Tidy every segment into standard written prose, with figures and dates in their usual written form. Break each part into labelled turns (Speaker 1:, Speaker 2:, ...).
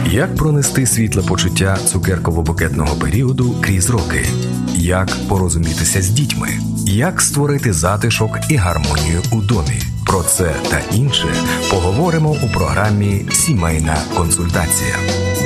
Speaker 1: Як пронести світле почуття цукерково-букетного періоду крізь роки? Як порозумітися з дітьми? Як створити затишок і гармонію у домі? Про це та інше поговоримо у програмі «Сімейна консультація».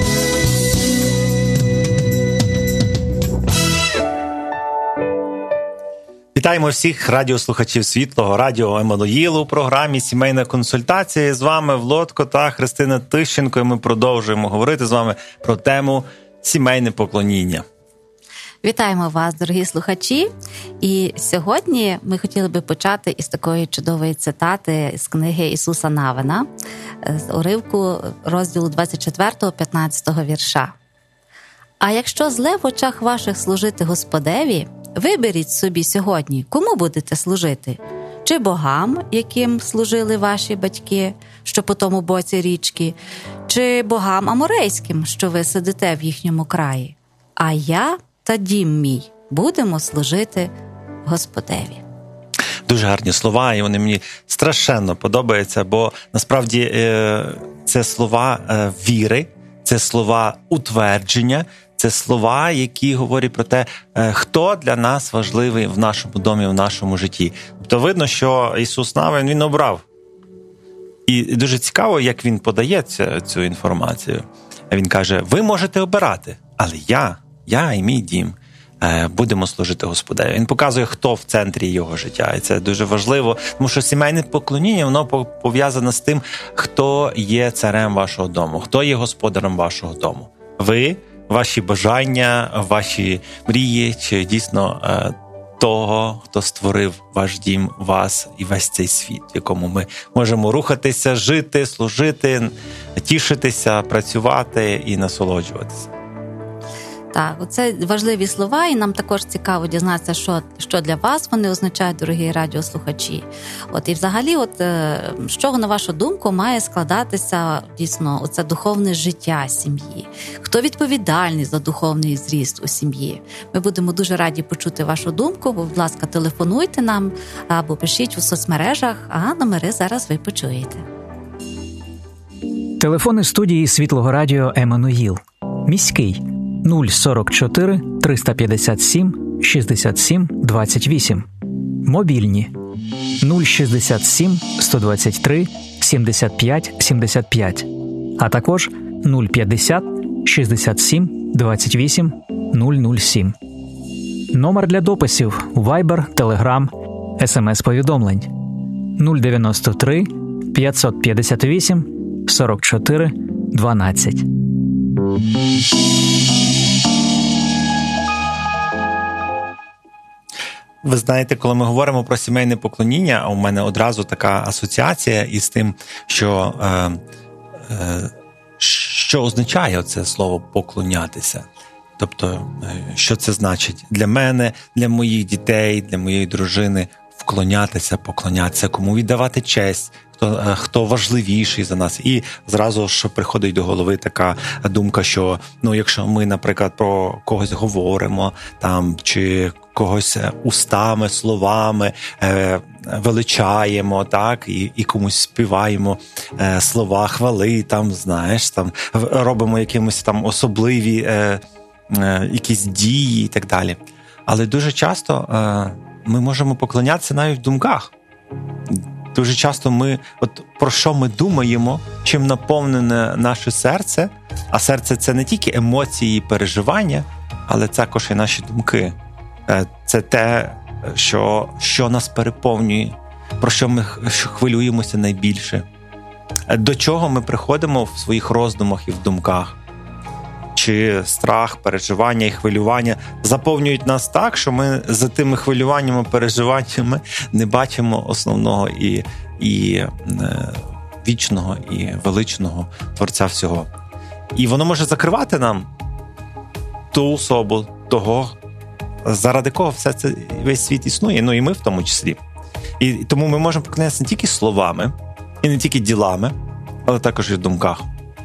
Speaker 2: Вітаємо всіх радіослухачів Світлого Радіо Еммануїл у програмі «Сімейна консультація». З вами Влодко та Христина Тищенко. І ми продовжуємо говорити з вами про тему «Сімейне поклоніння».
Speaker 3: Вітаємо вас, дорогі слухачі. І сьогодні ми хотіли би почати із такої чудової цитати з книги Ісуса Навина, з уривку розділу 24, 15 вірша. «А якщо зле в очах ваших служити Господеві, виберіть собі сьогодні, кому будете служити? Чи богам, яким служили ваші батьки, що по тому боці річки, чи богам аморейським, що ви сидите в їхньому краї? А я та дім мій будемо служити Господеві».
Speaker 2: Дуже гарні слова, і вони мені страшенно подобаються, бо насправді це слова віри, це слова утвердження, це слова, які говорять про те, хто для нас важливий в нашому домі, в нашому житті. Тобто видно, що Ісус Навин, він обрав. І дуже цікаво, як він подає цю інформацію. Він каже, ви можете обирати, але я і мій дім будемо служити Господеві. Він показує, хто в центрі його життя. І це дуже важливо, тому що сімейне поклоніння, воно пов'язане з тим, хто є царем вашого дому, хто є господарем вашого дому. Ви, ваші бажання, ваші мрії, чи дійсно того, хто створив ваш дім, вас і весь цей світ, в якому ми можемо рухатися, жити, служити, тішитися, працювати і насолоджуватися.
Speaker 3: Так, це важливі слова, і нам також цікаво дізнатися, що для вас вони означають, дорогі радіослухачі. І взагалі, з чого, на вашу думку, має складатися дійсно оце духовне життя сім'ї? Хто відповідальний за духовний зріст у сім'ї? Ми будемо дуже раді почути вашу думку. Будь ласка, телефонуйте нам або пишіть у соцмережах, а номери зараз ви почуєте.
Speaker 4: Телефони студії Світлого Радіо Еммануїл. Міський 044 357 67 28. Мобільні 067 123 75 75. А також 050 67 28 007. Номер для дописів Viber, Telegram, SMS-повідомлень 093 558 44 12.
Speaker 2: Ви знаєте, коли ми говоримо про сімейне поклоніння, у мене одразу така асоціація із тим, що означає це слово «поклонятися». Тобто, що це значить для мене, для моїх дітей, для моєї дружини – поклонятися, кому віддавати честь, хто важливіший за нас. І зразу ж приходить до голови така думка, що якщо ми, наприклад, про когось говоримо, чи когось устами, словами величаємо, так, і комусь співаємо слова хвали, робимо якимось особливі якісь дії і так далі. Але дуже часто ми можемо поклонятися навіть в думках. Дуже часто ми, про що ми думаємо, чим наповнене наше серце, а серце – це не тільки емоції і переживання, але також і наші думки. Це те, що нас переповнює, про що ми хвилюємося найбільше. До чого ми приходимо в своїх роздумах і в думках. Чи страх, переживання і хвилювання заповнюють нас так, що ми за тими хвилюваннями, переживаннями не бачимо основного і вічного, і величного Творця всього. І воно може закривати нам ту особу, того, заради кого весь світ існує, і ми в тому числі. І тому ми можемо поклонятися не тільки словами, і не тільки ділами, але також і в думках.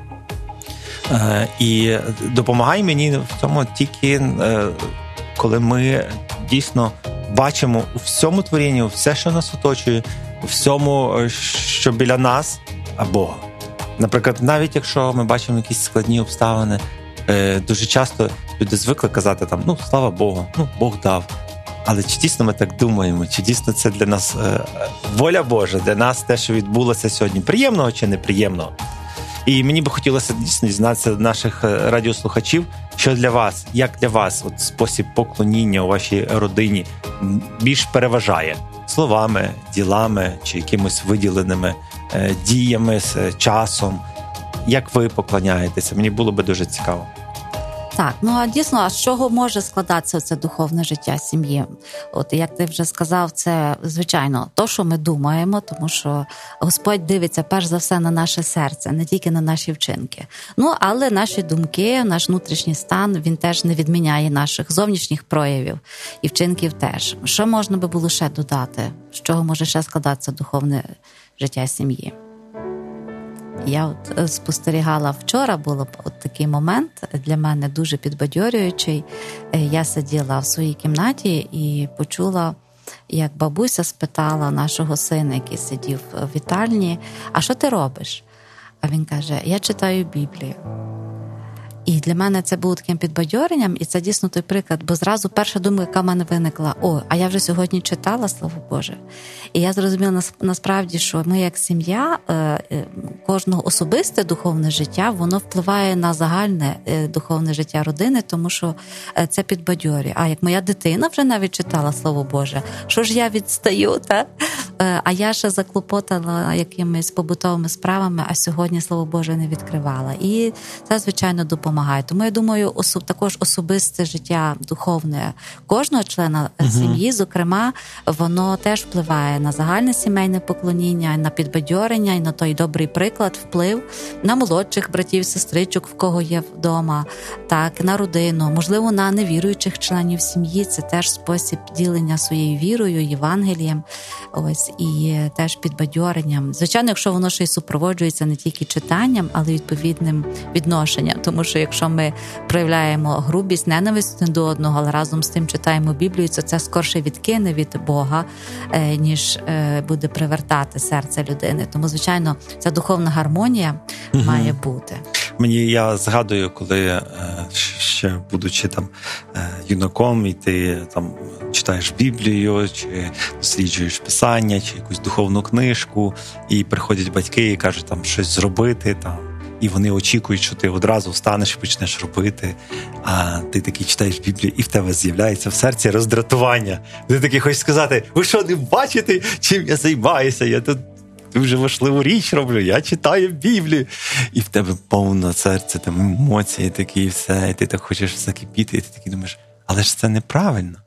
Speaker 2: І допомагає мені в цьому тільки, коли ми дійсно бачимо у всьому творінні, все, що нас оточує, у всьому, що біля нас, Бога. Наприклад, навіть якщо ми бачимо якісь складні обставини, дуже часто люди звикли казати там, слава Богу, Бог дав. Але чи дійсно ми так думаємо? Чи дійсно це для нас воля Божа, для нас те, що відбулося сьогодні, приємного чи неприємного? І мені би хотілося дійсно дізнатися наших радіослухачів, що для вас, як для вас спосіб поклоніння у вашій родині більш переважає словами, ділами чи якимось виділеними діями, часом. Як ви поклоняєтеся? Мені було би дуже цікаво.
Speaker 3: Так, а дійсно, з чого може складатися це духовне життя сім'ї? От як ти вже сказав, це, звичайно, то, що ми думаємо, тому що Господь дивиться перш за все на наше серце, не тільки на наші вчинки. Але наші думки, наш внутрішній стан, він теж не відміняє наших зовнішніх проявів і вчинків теж. Що можна би було ще додати? З чого може ще складатися духовне життя сім'ї? Я спостерігала вчора, був такий момент для мене дуже підбадьорюючий. Я сиділа в своїй кімнаті і почула, як бабуся спитала нашого сина, який сидів в вітальні, а що ти робиш? А він каже, я читаю Біблію. І для мене це було таким підбадьоренням, і це дійсно той приклад, бо зразу перша думка, яка в мене виникла, а я вже сьогодні читала, слава Боже. І я зрозуміла насправді, що ми як сім'я, кожного особисте духовне життя, воно впливає на загальне духовне життя родини, тому що це підбадьорює. А як моя дитина вже навіть читала, слава Боже, що ж я відстаю, та? А я ще заклопотала якимись побутовими справами, а сьогодні, слава Боже, не відкривала. І це, звичайно, допомагає. Тому, я думаю, також особисте життя духовне кожного члена сім'ї, зокрема, воно теж впливає на загальне сімейне поклоніння, на підбадьорення і на той добрий приклад, вплив на молодших братів, сестричок, в кого є вдома, так, на родину, можливо, на невіруючих членів сім'ї. Це теж спосіб ділення своєю вірою, Євангелієм, і теж підбадьоренням. Звичайно, якщо воно ще й супроводжується не тільки читанням, але й відповідним відношенням. Тому що якщо ми проявляємо грубість, ненависть до одного, але разом з тим читаємо Біблію, то це скорше відкине від Бога, ніж буде привертати серце людини. Тому, звичайно, ця духовна гармонія має бути.
Speaker 2: Я згадую, коли ще будучи там юнаком, і ти там читаєш Біблію, чи досліджуєш Писання, чи якусь духовну книжку, і приходять батьки і кажуть там щось зробити, там, і вони очікують, що ти одразу встанеш і почнеш робити, а ти такий читаєш Біблію, і в тебе з'являється в серці роздратування. Ти такий хочеш сказати, ви що, не бачите, чим я займаюся? Я тут дуже важливу річ роблю, я читаю Біблію. І в тебе повне серце, там емоції такі, і все, і ти так хочеш закипіти, і ти такий думаєш, але ж це неправильно.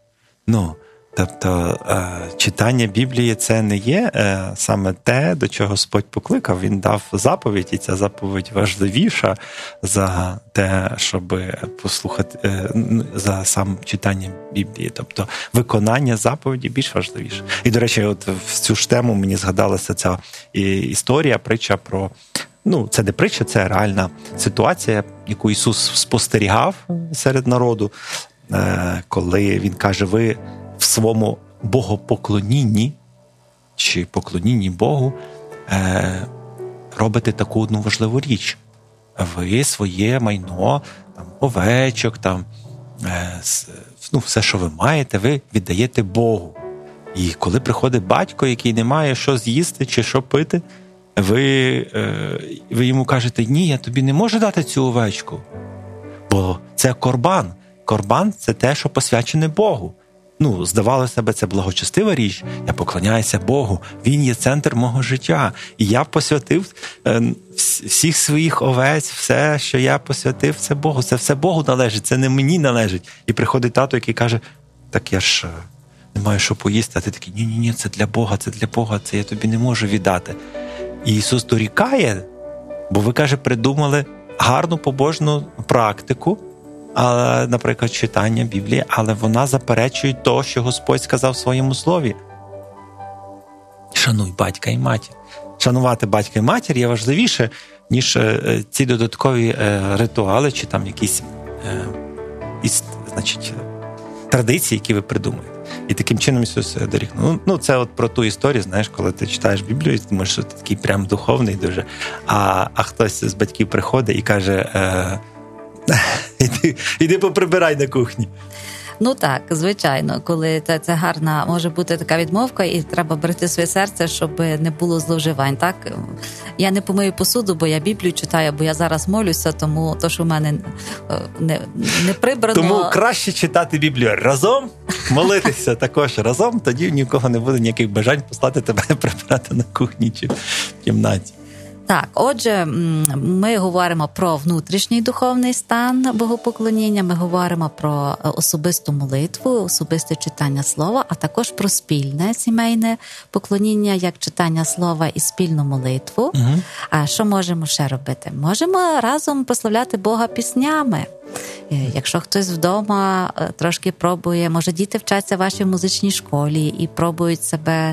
Speaker 2: Тобто читання Біблії – це не є саме те, до чого Господь покликав. Він дав заповідь, і ця заповідь важливіша за те, щоб послухати, за сам читання Біблії. Тобто виконання заповіді більш важливіше. І, до речі, от в цю ж тему мені згадалася ця історія, притча про... це не притча, це реальна ситуація, яку Ісус спостерігав серед народу, коли Він каже, ви в своєму богопоклонінні чи поклонінні Богу робите таку одну важливу річ. Ви своє майно, там, овечок, там, все, що ви маєте, ви віддаєте Богу. І коли приходить батько, який не має що з'їсти чи що пити, ви йому кажете, ні, я тобі не можу дати цю овечку, бо це корбан. Корбан – це те, що посвячене Богу. Здавалося б, це благочестива річ. Я поклоняюся Богу. Він є центр мого життя. І я посвятив всіх своїх овець, все, що я посвятив, це Богу. Це все Богу належить, це не мені належить. І приходить тато, який каже, так я ж не маю що поїсти. А ти такий, ні, це для Бога, це я тобі не можу віддати. І Ісус дорікає, бо ви, каже, придумали гарну побожну практику, наприклад, читання Біблії, але вона заперечує то, що Господь сказав в своєму слові. Шануй батька і матір. Шанувати батька і матір є важливіше, ніж ці додаткові ритуали, чи там якісь традиції, які ви придумаєте. І таким чином Ісус доріг. Ну, це от про ту історію, знаєш, коли ти читаєш Біблію, і ти думаєш, що ти такий прям духовний дуже, а хтось з батьків приходить і каже, іди поприбирай на кухні.
Speaker 3: Ну так, звичайно, коли це гарна може бути така відмовка, і треба берегти своє серце, щоб не було зловживань. Так, я не помию посуду, бо я Біблію читаю, бо я зараз молюся, тому то, що в мене не прибрано.
Speaker 2: Тому краще читати Біблію разом, молитися також разом, тоді ні в кого не буде ніяких бажань послати тебе прибирати на кухні чи в кімнаті.
Speaker 3: Так, отже, ми говоримо про внутрішній духовний стан богопоклоніння, ми говоримо про особисту молитву, особисте читання слова, а також про спільне сімейне поклоніння, як читання слова і спільну молитву. Угу. А що можемо ще робити? Можемо разом прославляти Бога піснями. Якщо хтось вдома трошки пробує, може діти вчаться в вашій музичній школі і пробують себе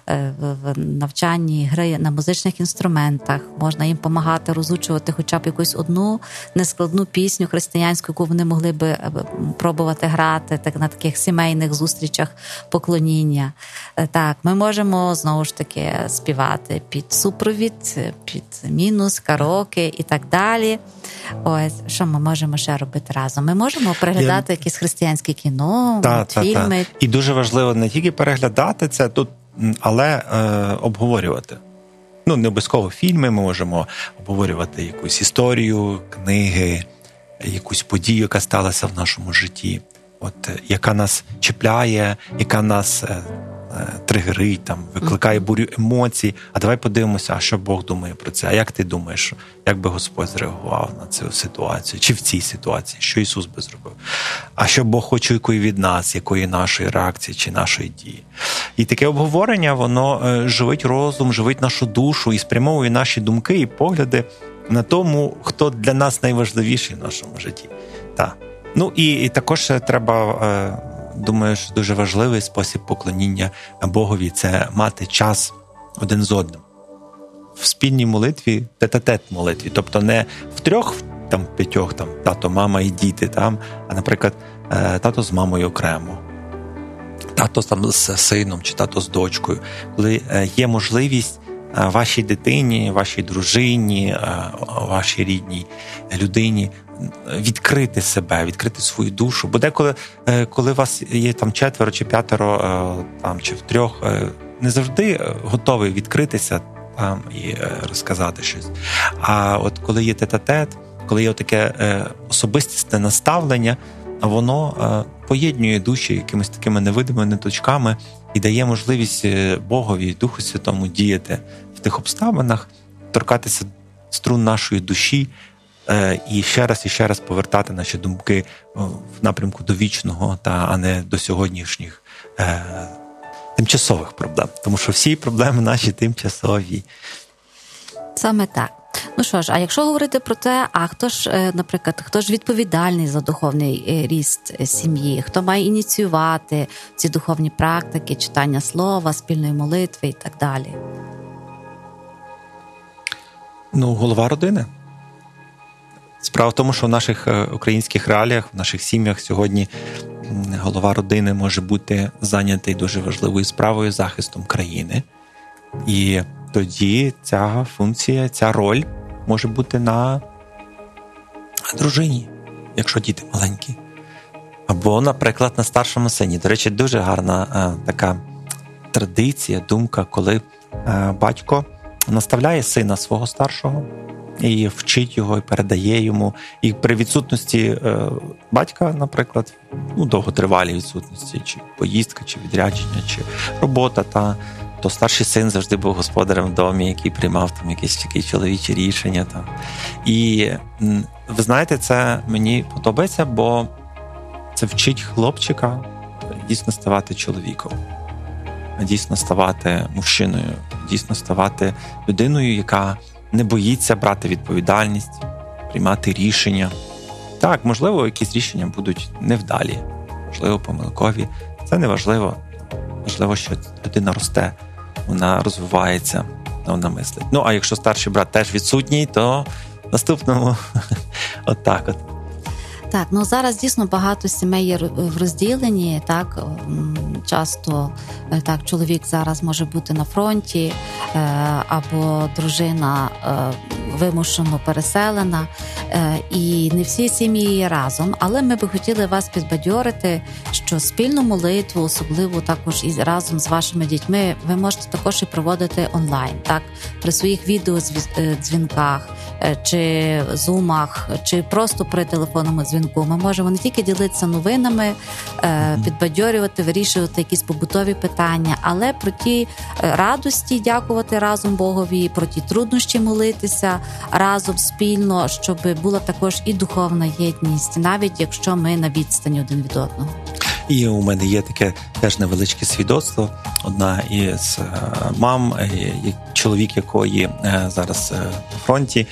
Speaker 3: в навчанні гри на музичних інструментах, можна їм допомагати розучувати хоча б якусь одну нескладну пісню християнську, яку вони могли би пробувати грати так, на таких сімейних зустрічах поклоніння. Так, ми можемо знову ж таки співати під супровід, під мінус, караоке і так далі. Ось, що ми можемо ще робити разом? Ми можемо переглядати якісь християнське кіно, фільми.
Speaker 2: І дуже важливо не тільки переглядати це тут, але обговорювати. Ну, не обов'язково фільми, ми можемо обговорювати якусь історію, книги, якусь подію, яка сталася в нашому житті. От, яка нас чіпляє, яка нас тригерить, там, викликає бурю емоцій. А давай подивимося, а що Бог думає про це. А як ти думаєш, як би Господь зреагував на цю ситуацію? Чи в цій ситуації? Що Ісус би зробив? А що Бог хоче якої від нас, якої нашої реакції чи нашої дії? І таке обговорення, воно живить розум, живить нашу душу і спрямовує наші думки і погляди на тому, хто для нас найважливіший в нашому житті. Так. Ну і також треба, думаю, що дуже важливий спосіб поклоніння Богові – це мати час один з одним. В спільній молитві, тет-а-тет молитві, тобто не в трьох, там, п'ятьох, там, тато, мама і діти, там, а, наприклад, тато з мамою окремо, тато там з сином чи тато з дочкою. Коли є можливість вашій дитині, вашій дружині, вашій рідній людині відкрити себе, відкрити свою душу. Бо деколи, коли у вас є там 4 чи 5, там, чи в 3, не завжди готовий відкритися там і розказати щось. А от коли є тет-а-тет, коли є таке особистісне наставлення, воно поєднує душі якимись такими невидимими ниточками і дає можливість Богові, Духу Святому діяти в тих обставинах, торкатися струн нашої душі і ще раз повертати наші думки в напрямку до вічного, а не до сьогоднішніх тимчасових проблем. Тому що всі проблеми наші тимчасові.
Speaker 3: Саме так. Ну що ж, а якщо говорити про те, а хто ж, наприклад, хто ж відповідальний за духовний ріст сім'ї, хто має ініціювати ці духовні практики, читання слова, спільної молитви і так далі?
Speaker 2: Ну, голова родини. Справа в тому, що в наших українських реаліях, в наших сім'ях сьогодні голова родини може бути зайнятий дуже важливою справою, захистом країни. І тоді ця функція, ця роль може бути на дружині, якщо діти маленькі. Або, наприклад, на старшому сині. До речі, дуже гарна така традиція, думка, коли батько наставляє сина свого старшого і вчить його, і передає йому. І при відсутності батька, наприклад, довготривалій відсутності, чи поїздка, чи відрядження, чи робота, то старший син завжди був господарем в домі, який приймав там якісь такі чоловічі рішення. Там. І ви знаєте, це мені подобається, бо це вчить хлопчика дійсно ставати чоловіком, дійсно ставати мужчиною, дійсно ставати людиною, яка не боїться брати відповідальність, приймати рішення. Так, можливо, якісь рішення будуть невдалі, можливо, помилкові. Це не важливо. Важливо, що людина росте, вона розвивається, вона мислить. Ну, а якщо старший брат теж відсутній, то наступному от так от.
Speaker 3: Так, зараз дійсно багато сімей є в розділенні, так, часто так, чоловік зараз може бути на фронті, або дружина вимушено переселена, і не всі сім'ї є разом, але ми би хотіли вас підбадьорити, що спільну молитву, особливо також і разом з вашими дітьми, ви можете також і проводити онлайн, так, при своїх відеодзвінках, чи зумах, чи просто при телефонному дзвінку. Ми можемо не тільки ділитися новинами, підбадьорювати, вирішувати якісь побутові питання, але про ті радості дякувати разом Богові, про ті труднощі молитися разом спільно, щоб була також і духовна єдність, навіть якщо ми на відстані один від одного.
Speaker 2: І у мене є таке теж невеличке свідоцтво. Одна із мам, чоловік якої зараз на фронті,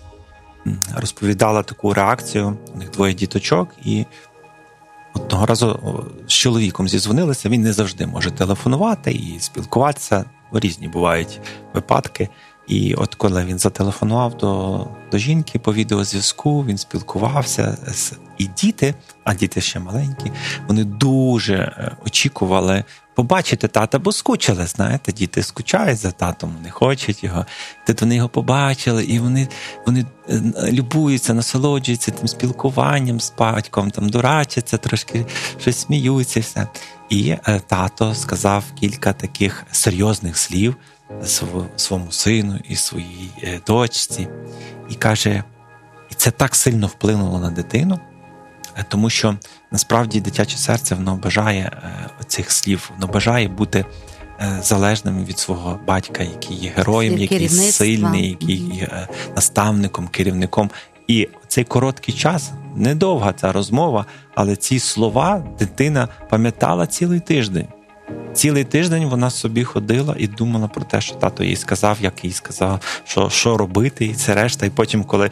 Speaker 2: розповідала таку реакцію. У них 2 діточок, і одного разу з чоловіком зізвонилися. Він не завжди може телефонувати і спілкуватися. Різні бувають випадки. І от коли він зателефонував до жінки по відеозв'язку, він спілкувався. І діти, а діти ще маленькі, вони дуже очікували побачити тата, бо скучили, знаєте, діти скучають за татом, не хочуть його. Тут вони його побачили, і вони любуються, насолоджуються тим спілкуванням з батьком, там дурачаться, трошки щось сміються, все. І тато сказав кілька таких серйозних слів своєму сину і своїй дочці. І каже, і це так сильно вплинуло на дитину, тому що насправді дитяче серце, воно бажає цих слів, воно бажає бути залежним від свого батька, який є героєм, який сильний, який є наставником, керівником. І цей короткий час, недовга ця розмова, але ці слова дитина пам'ятала цілий тиждень. Цілий тиждень вона собі ходила і думала про те, що тато їй сказав, як їй сказав, що робити, і це решта. І потім, коли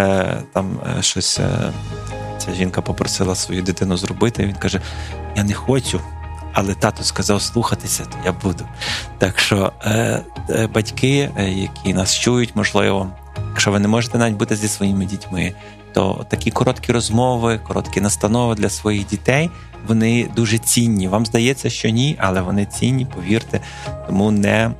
Speaker 2: щось ця жінка попросила свою дитину зробити, він каже, я не хочу, але тато сказав слухатися, то я буду. Так що батьки, які нас чують, можливо, якщо ви не можете навіть бути зі своїми дітьми, то такі короткі розмови, короткі настанови для своїх дітей, вони дуже цінні. Вам здається, що ні, але вони цінні, повірте. Тому не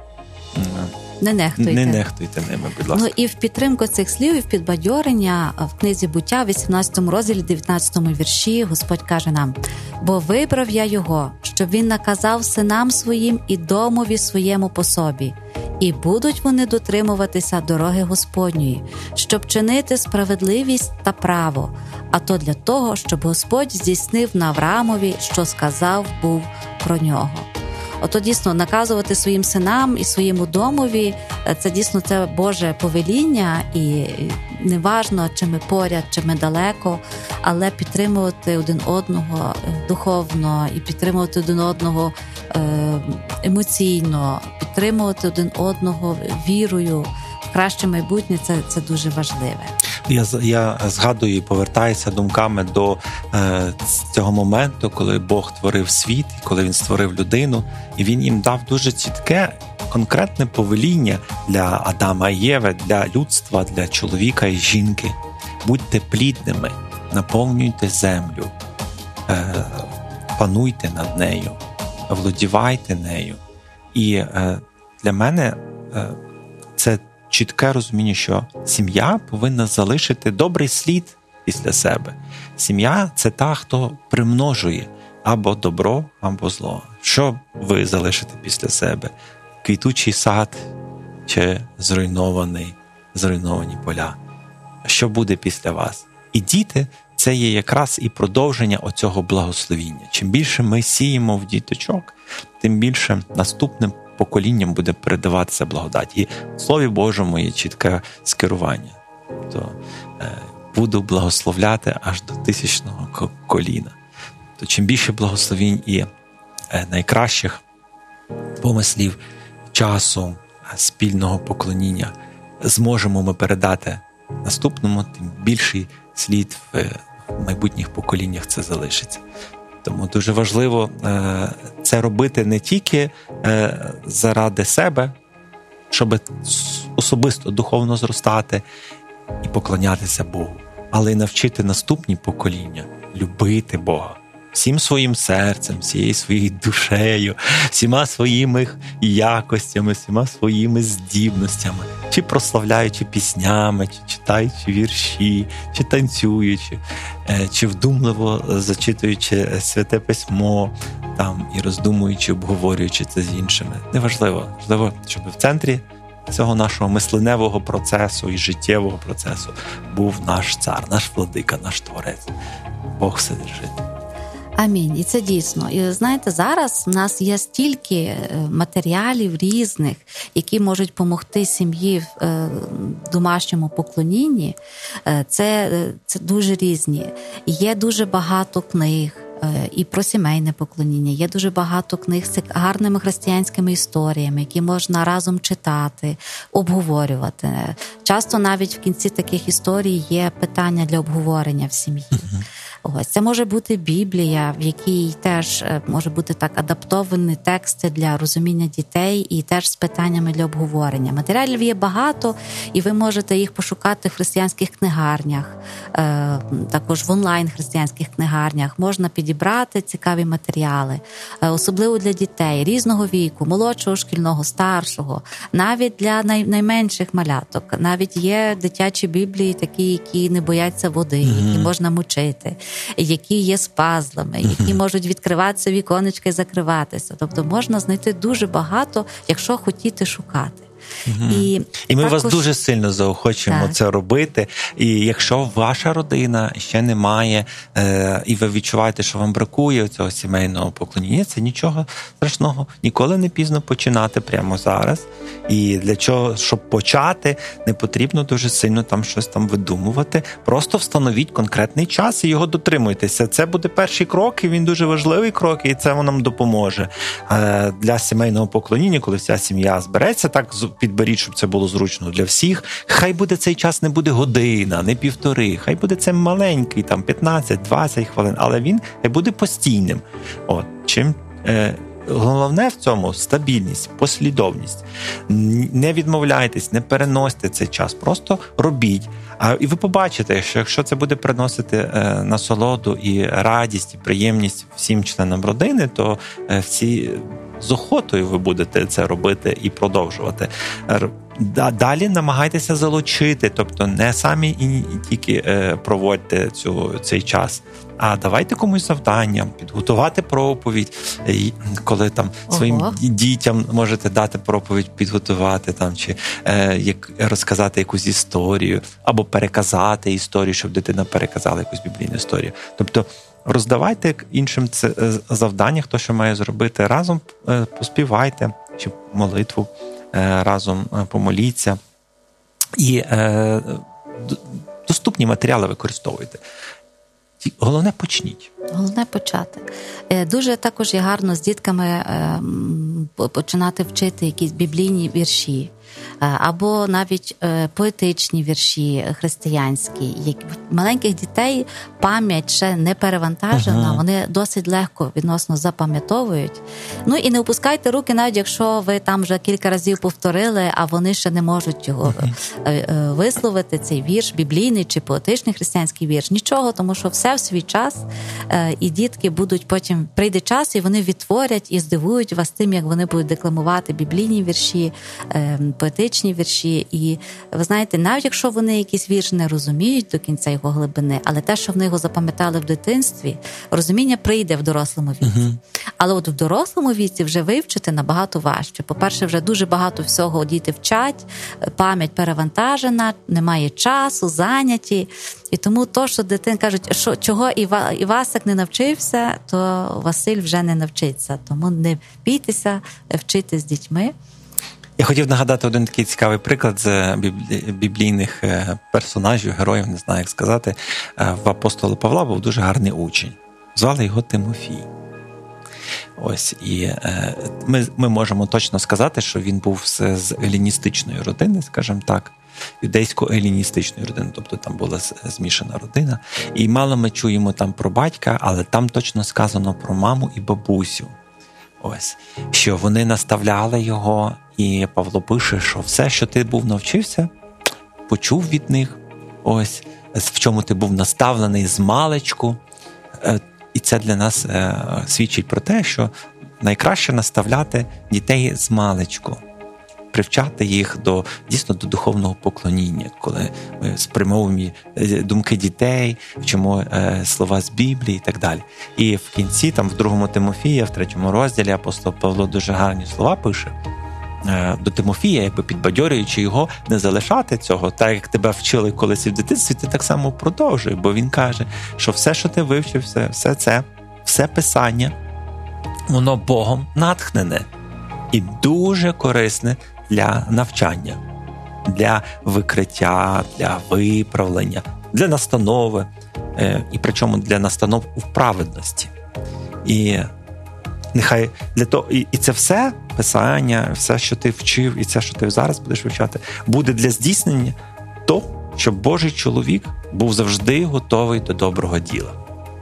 Speaker 2: нехтуйте ними, будь ласка.
Speaker 3: І в підтримку цих слів, і в підбадьорення в книзі «Буття», 18 розділі, 19 вірші, Господь каже нам: «Бо вибрав я його, щоб він наказав синам своїм і домові своєму по собі. І будуть вони дотримуватися дороги Господньої, щоб чинити справедливість та право, а то для того, щоб Господь здійснив на Авраамові, що сказав був про нього». Ото дійсно наказувати своїм синам і своєму домові, це дійсно це Боже повеління, і неважно, чи ми поряд, чи ми далеко, але підтримувати один одного духовно і підтримувати один одного емоційно, підтримувати один одного вірою в краще майбутнє, це дуже важливе.
Speaker 2: Я згадую і повертаюся думками до цього моменту, коли Бог творив світ, коли Він створив людину, і Він їм дав дуже чітке, конкретне повеління для Адама і Єви, для людства, для чоловіка і жінки. Будьте плідними, наповнюйте землю, пануйте над нею, володівайте нею. І для мене це чітке розуміння, що сім'я повинна залишити добрий слід після себе. Сім'я – це та, хто примножує або добро, або зло. Що ви залишите після себе? Квітучий сад чи зруйновані поля? Що буде після вас? І діти – це є якраз і продовження оцього благословіння. Чим більше ми сіємо в діточок, тим більше наступним поколінням буде передаватися благодать. І в Слові Божому є чітке скерування. То буду благословляти аж до 1000-го коліна. То чим більше благословінь і найкращих помислів, часу, спільного поклоніння зможемо ми передати наступному, тим більший слід в майбутніх поколіннях це залишиться. Тому дуже важливо це робити не тільки заради себе, щоб особисто духовно зростати і поклонятися Богу, але й навчити наступні покоління любити Бога. Всім своїм серцем, всією своєю душею, всіма своїми якостями, всіма своїми здібностями, чи прославляючи піснями, чи читаючи вірші, чи танцюючи, чи вдумливо зачитуючи Святе Письмо, там, і роздумуючи, обговорюючи це з іншими. Неважливо. Важливо, щоб в центрі цього нашого мисленевого процесу і життєвого процесу був наш цар, наш владика, наш творець. Бог Вседержитель.
Speaker 3: Амінь. І це дійсно. І знаєте, зараз в нас є стільки матеріалів різних, які можуть допомогти сім'ї в домашньому поклонінні. Це дуже різні. Є дуже багато книг і про сімейне поклоніння. Є дуже багато книг з гарними християнськими історіями, які можна разом читати, обговорювати. Часто навіть в кінці таких історій є питання для обговорення в сім'ї. Ось, це може бути Біблія, в якій теж може бути так адаптовані тексти для розуміння дітей і теж з питаннями для обговорення. Матеріалів є багато, і ви можете їх пошукати в християнських книгарнях, також в онлайн-християнських книгарнях. Можна підібрати цікаві матеріали, особливо для дітей різного віку, молодшого, шкільного, старшого, навіть для найменших маляток. Навіть є дитячі Біблії, такі, які не бояться води, які можна мочити, які є з пазлами, які можуть відкриватися віконечка і закриватися. Тобто можна знайти дуже багато, якщо хотіти шукати.
Speaker 2: І ми також вас дуже сильно заохочуємо це робити. І якщо ваша родина ще не має, і ви відчуваєте, що вам бракує цього сімейного поклоніння, це нічого страшного. Ніколи не пізно починати прямо зараз. І для чого, щоб почати, не потрібно дуже сильно там щось там видумувати. Просто встановіть конкретний час і його дотримуйтеся. Це буде перший крок, і він дуже важливий крок, і це нам допоможе. Для сімейного поклоніння, коли вся сім'я збереться, так підберіть, щоб це було зручно для всіх. Хай буде цей час, не буде година, не півтори. Хай буде це маленький, там 15-20 хвилин, але він хай буде постійним. От, головне в цьому стабільність, послідовність. Не відмовляйтесь, не переносьте цей час, просто робіть. І ви побачите, що якщо це буде приносити насолоду і радість, і приємність всім членам родини, то всі з охотою ви будете це робити і продовжувати. Далі намагайтеся залучити, тобто не самі і тільки проводьте цей час, а давайте комусь завдання, підготувати проповідь, коли там своїм дітям можете дати проповідь, підготувати там, чи розказати якусь історію, або переказати історію, щоб дитина переказала якусь біблійну історію. Тобто роздавайте іншим це завдання, хто що має зробити, разом поспівайте, чи молитву, разом помоліться. І доступні матеріали використовуйте. Головне, почніть.
Speaker 3: Головне почати. Дуже також є гарно з дітками починати вчити якісь біблійні вірші, або навіть поетичні вірші християнські. Маленьких дітей пам'ять ще не перевантажена, вони досить легко відносно запам'ятовують. Ну і не опускайте руки, навіть якщо ви там вже кілька разів повторили, а вони ще не можуть його висловити, цей вірш, біблійний чи поетичний християнський вірш. Нічого, тому що все в свій час, і дітки будуть потім, прийде час, і вони відтворять і здивують вас тим, як вони будуть декламувати біблійні вірші, поетичні вірші. І ви знаєте, навіть якщо вони якийсь вірш не розуміють до кінця його глибини, але те, що вони його запам'ятали в дитинстві, розуміння прийде в дорослому віці. Але от в дорослому віці вже вивчити набагато важче. По-перше, вже дуже багато всього діти вчать, пам'ять перевантажена, немає часу, зайняті. І тому то, що дитина кажуть, що чого Івасик не навчився, то Василь вже не навчиться. Тому не бійтеся вчити з дітьми.
Speaker 2: Я хотів нагадати один такий цікавий приклад з біблійних персонажів, героїв, не знаю, як сказати. В апостола Павла був дуже гарний учень. Звали його Тимофій. Ось, і ми можемо точно сказати, що він був з еліністичної родини, скажімо так, юдейсько-еліністичної родини, тобто там була змішана родина. І мало ми чуємо там про батька, але там точно сказано про маму і бабусю. Ось, що вони наставляли його, і Павло пише, що все, що ти був навчився, почув від них, ось, в чому ти був наставлений з маличку. І це для нас свідчить про те, що найкраще наставляти дітей з маличку, привчати їх дійсно до духовного поклоніння, коли ми спрямовуємо думки дітей, вчимо слова з Біблії і так далі. І в кінці, там в 2 Тимофія, в 3 розділі, апостол Павло дуже гарні слова пише до Тимофія, якби підбадьорюючи його не залишати цього, так як тебе вчили колись в дитинстві, ти так само продовжуй, бо він каже, що все, що ти вивчив, все Писання, воно Богом натхнене і дуже корисне для навчання, для викриття, для виправлення, для настанови, і причому для настанов у праведності. І нехай для того, і це все Писання, все, що ти вчив, і це, що ти зараз будеш вивчати, буде для здійснення того, щоб Божий чоловік був завжди готовий до доброго діла.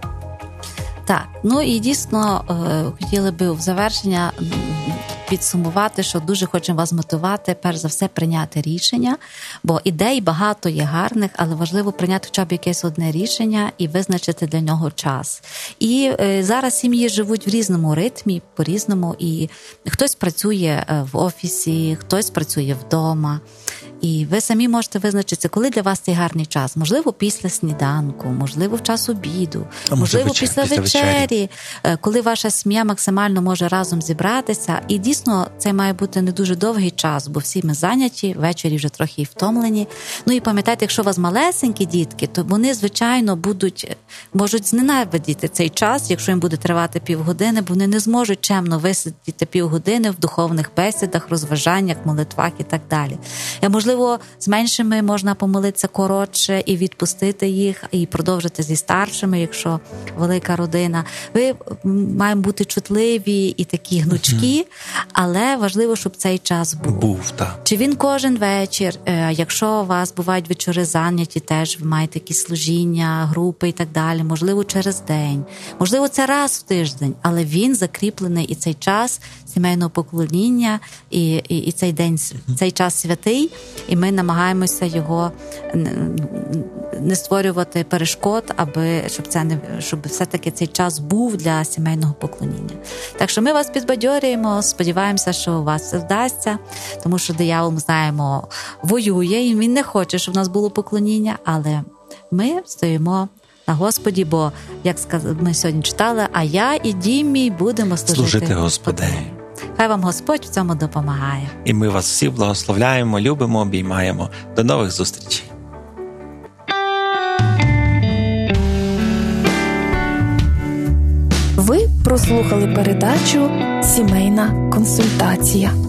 Speaker 3: Так, ну і дійсно хотіли би в завершення підсумувати, що дуже хочемо вас мотивувати, перш за все, прийняти рішення, бо ідей багато є гарних, але важливо прийняти хоча б якесь одне рішення і визначити для нього час. І зараз сім'ї живуть в різному ритмі, по-різному, і хтось працює в офісі, хтось працює вдома. І ви самі можете визначитися, коли для вас цей гарний час. Можливо, після сніданку, можливо, в час обіду, можливо, після вечері, коли ваша сім'я максимально може разом зібратися. І дійсно, це має бути не дуже довгий час, бо всі ми зайняті, ввечері вже трохи і втомлені. Ну і пам'ятайте, якщо у вас малесенькі дітки, то вони, звичайно, можуть зненавидіти цей час, якщо їм буде тривати півгодини, бо вони не зможуть чемно висидіти півгодини в духовних бесідах, розважаннях, молитвах і так далі. Можливо, з меншими можна помолитися коротше і відпустити їх, і продовжити зі старшими, якщо велика родина. Ви маємо бути чутливі і такі гнучкі, але важливо, щоб цей час був. Чи він кожен вечір, якщо у вас бувають вечори зайняті, теж ви маєте якісь служіння, групи і так далі, можливо, через день. Можливо, це раз в тиждень, але він закріплений, і цей час сімейного поклоніння, і цей день, цей час святий, і ми намагаємося його не створювати перешкод, щоб все-таки цей час був для сімейного поклоніння. Так що ми вас підбадьорюємо, сподіваємося, що у вас це вдасться, тому що диявол, ми знаємо, воює, і він не хоче, щоб у нас було поклоніння, але ми стоїмо на Господі, бо, як ми сьогодні читали, а я і дім мій будемо служити Господеві. Хай вам Господь в цьому допомагає.
Speaker 2: І ми вас всіх благословляємо, любимо, обіймаємо. До нових зустрічей.
Speaker 5: Ви прослухали передачу «Сімейна консультація».